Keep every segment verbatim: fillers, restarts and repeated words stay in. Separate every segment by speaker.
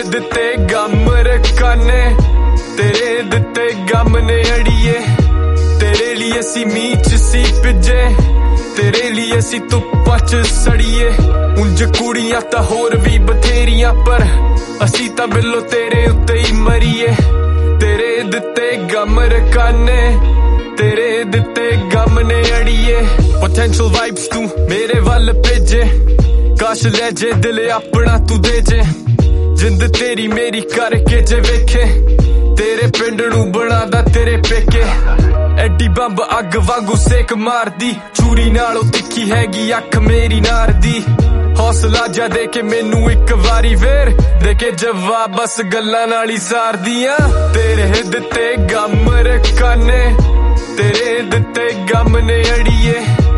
Speaker 1: ਦਿੱਤੇ ਗਮ ਰਕਾਨੇ, ਤੇਰੇ ਦਿੱਤੇ ਗਮ ਨੇ ਅੜੀਏ। ਤੇਰੇ ਲਈ ਅਸੀਂ ਮੀਂਹ ਚ ਸੀ ਭਿੱਜੇ, ਤੇਰੇ ਲਈ ਅਸੀਂ ਧੁੱਪਾਂ ਚ ਸੜੀਏ। ਉਂਝ ਕੁੜੀਆਂ ਤਾਂ ਹੋਰ ਵੀ ਬਥੇਰੀਆਂ, ਪਰ ਅਸੀਂ ਤਾਂ ਬਿੱਲੋ ਤੇਰੇ ਉੱਤੇ ਹੀ ਮਰੀਏ। ਤੇਰੇ ਦਿੱਤੇ ਗਮ ਰਕਾਨੇ, ਤੇਰੇ ਦਿੱਤੇ ਗਮ ਨੇ ਅੜੀਏ। ਪੋਟੈਂਸ਼ੀਅਲ ਵਾਈਬਸ ਤੂੰ ਮੇਰੇ ਵੱਲ ਭੇਜੇ, ਕਾਸ਼ ਲੈ ਜੇ ਦਿਲ ਆਪਣਾ ਤੂੰ ਦੇ ਜੇ। ਜਿੰਦ ਤੇਰੀ ਮੇਰੀ ਕਰਕੇ ਜੇ ਵੇਖੇ, ਤੇਰੇ ਪਿੰਡ ਨੂੰ ਬਣਾਦਾ ਤੇਰੇ ਪੇਕੇ। ਐਡੀ ਬੰਬ ਅੱਗ ਵਾਂਗੂ ਸੇਕ ਮਾਰਦੀ, ਛੁਰੀ ਨਾਲੋਂ ਤਿੱਖੀ ਹੈਗੀ ਅੱਖ ਮੇਰੀ ਨਾਰ ਦੀ। ਹੌਸਲਾ ਜਾ ਦੇ ਕੇ ਮੈਨੂੰ ਇੱਕ ਵਾਰੀ ਫੇਰ, ਦੇ ਕੇ ਜਵਾਬ ਬਸ ਗੱਲਾਂ ਨਾਲ ਹੀ ਸਾਰਦੀਆਂ। ਤੇਰੇ ਦਿੱਤੇ ਗਮ ਰਕਾਨੇ, ਤੇਰੇ ਦਿੱਤੇ ਗਮ ਨੇ ਅੜੀਏ।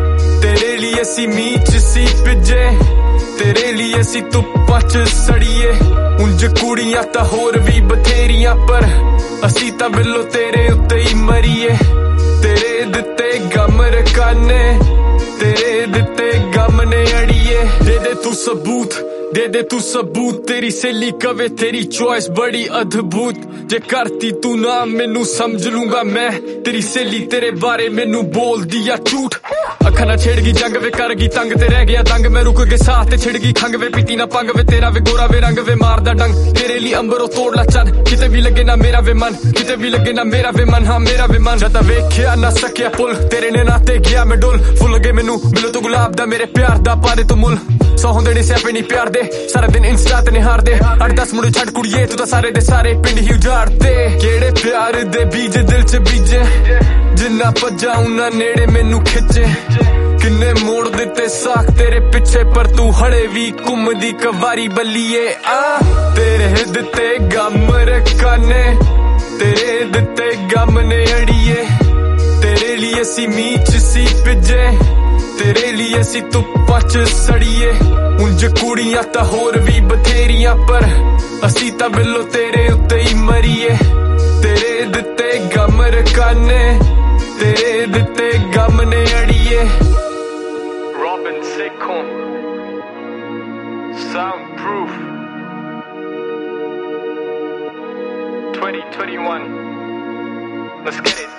Speaker 1: ਤੇਰੇ ਲਈ ਅਸੀਂ ਮੀਂਹ ਚ ਸੀ ਭਿੱਜੇ, ਤੇਰੇ ਲਈ ਅਸੀਂ ਧੁੱਪਾਂ ਚ ਸੜੀਏ। ਉਂਝ ਕੁੜੀਆਂ ਤਾਂ ਹੋਰ ਵੀ ਬਥੇਰੀਆਂ, ਪਰ ਅਸੀਂ ਤਾਂ ਬਿੱਲੋ ਤੇਰੇ ਉੱਤੇ ਹੀ ਮਰੀਏ। ਤੇਰੇ ਦਿੱਤੇ ਗਮ ਰਕਾਨੇ, ਤੇਰੇ ਦਿੱਤੇ ਗਮ ਨੇ ਅੜੀਏ। ਦੇ ਦੇ ਤੂੰ ਸਬੂਤ, ਦੇ ਦੇ ਤੂੰ ਸਬੂਤ, ਤੇਰੀ ਸਹੇਲੀ ਕਵੇ ਤੇਰੀ ਚੋਇਸ ਬੜੀ ਅਦਭੁਤ। ਜੇ ਕਰਤੀ ਤੂੰ ਨਾ ਮੈਨੂੰ ਸਮਝ ਲੂੰਗਾ ਮੈਂ, ਤੇਰੀ ਸਹੇਲੀ ਤੇਰੇ ਬਾਰੇ ਮੈਨੂੰ ਬੋਲਦੀ ਆ ਝੂਠ। ਅੱਖਾਂ ਨਾਲ ਛੇੜ ਗਈ ਜੰਗ ਵੇ ਕਰ ਗਈ ਤੰਗ, ਤੇ ਰਹਿ ਗਿਆ ਦੰਗ ਮੈਂ ਰੁਕ ਕੇ ਸਾਹ ਤੇ ਛਿੜ ਗਈ ਖੰਗ ਵੇ। ਪੀਤੀ ਨਾ ਪੰਗ ਵੇ ਤੇਰਾ ਵੇ ਗੋਰਾ ਵੇ ਰੰਗ ਵੇ ਮਾਰਦਾ ਡੰਗ, ਤੇਰੇ ਲਈ ਅੰਬਰੋਂ ਤੋੜ ਲਾ ਚੰਨ। ਕਿਤੇ ਵੀ ਲੱਗੇ ਨਾ ਮੇਰਾ ਵੇ ਮਨ, ਕਿਤੇ ਵੀ ਲੱਗੇ ਨਾ ਮੇਰਾ ਵੇ ਮਨ, ਹਾਂ ਮੇਰਾ ਵੇ ਮਨ। ਜਦ ਵੇਖਿਆ ਨਾ ਸਕਿਆ ਪੁੱਲ, ਤੇਰੇ ਨੇ ਨਾ ਤੇ ਗਿਆ ਮੈਂ ਡੁੱਲ। ਫੁੱਲ ਗਏ ਮੈਨੂੰ ਮਿਲੋ ਤੂੰ ਗੁਲਾਬ ਦਾ ਮੇਰੇ ਪਿਆਰ ਦਾ, ਪਾ ਦੇ ਤੂੰ ਮੁੱਲ। ਸੌ ਹੁੰਦੇ ਨੇ ਸਿਆਪੇ ਨਹੀਂ ਪਿਆਰ ਦੇ, ਸਾਰਾ ਦਿਨ ਇੰਸਟਾ ਤੇ ਨਿਹਾਰਦੇ। ਅੱਠ ਦਸ ਮੁੰਡੇ ਛੱਡ ਕੁੜੀਏ ਤੂੰ ਤਾਂ ਸਾਰੇ ਦੇ ਸਾਰੇ ਪਿੰਡ ਹੀ ਉਜਾੜਦੇ। ਕਿਹੜੇ ਪਿਆਰ ਦੇ ਬੀਜ ਦਿਲ ਚ ਬੀਜੇ, ਜਿੰਨਾ ਭੱਜਾ ਉਹਨਾਂ ਨੇੜੇ ਮੈਨੂੰ ਖਿੱਚੇ। ਕਿੰਨੇ ਮੋੜ ਦਿੱਤੇ ਸਾਖ ਤੇਰੇ ਪਿੱਛੇ, ਪਰ ਤੂੰ ਹਲੇ ਵੀ ਘੁੰਮਦੀ ਕਵਾਰੀ ਬੱਲੀਏ। ਆ ਤੇਰੇ ਦਿੱਤੇ ਗਮ ਰਕਾਨੇ, ਤੇਰੇ ਦਿੱਤੇ ਗਮ ਨੇ ਅੜੀਏ। ਤੇਰੇ ਲਈ ਅਸੀਂ ਮੀਂਹ ਚ ਸੀ ਭਿੱਜੇ, ਤੇਰੇ ਲਈ ਅਸੀਂ ਧੁੱਪਾਂ ਚ ਸੜੀਏ। ਉਂਝ ਕੁੜੀਆਂ ਤਾਂ ਹੋਰ ਵੀ ਬਥੇਰੀਆਂ, ਪਰ ਅਸੀਂ ਤਾਂ ਬਿੱਲੋ ਤੇਰੇ ਉੱਤੇ ਹੀ ਮਰੀਏ। ਤੇਰੇ ਦਿੱਤੇ ਗਮ ਰਕਾਨੇ, ਤੇਰੇ ਦਿੱਤੇ ਗਮ ਨੇ ਅੜੀਏ। Robin Sekhon, Soundproof, twenty twenty-one, let's get it.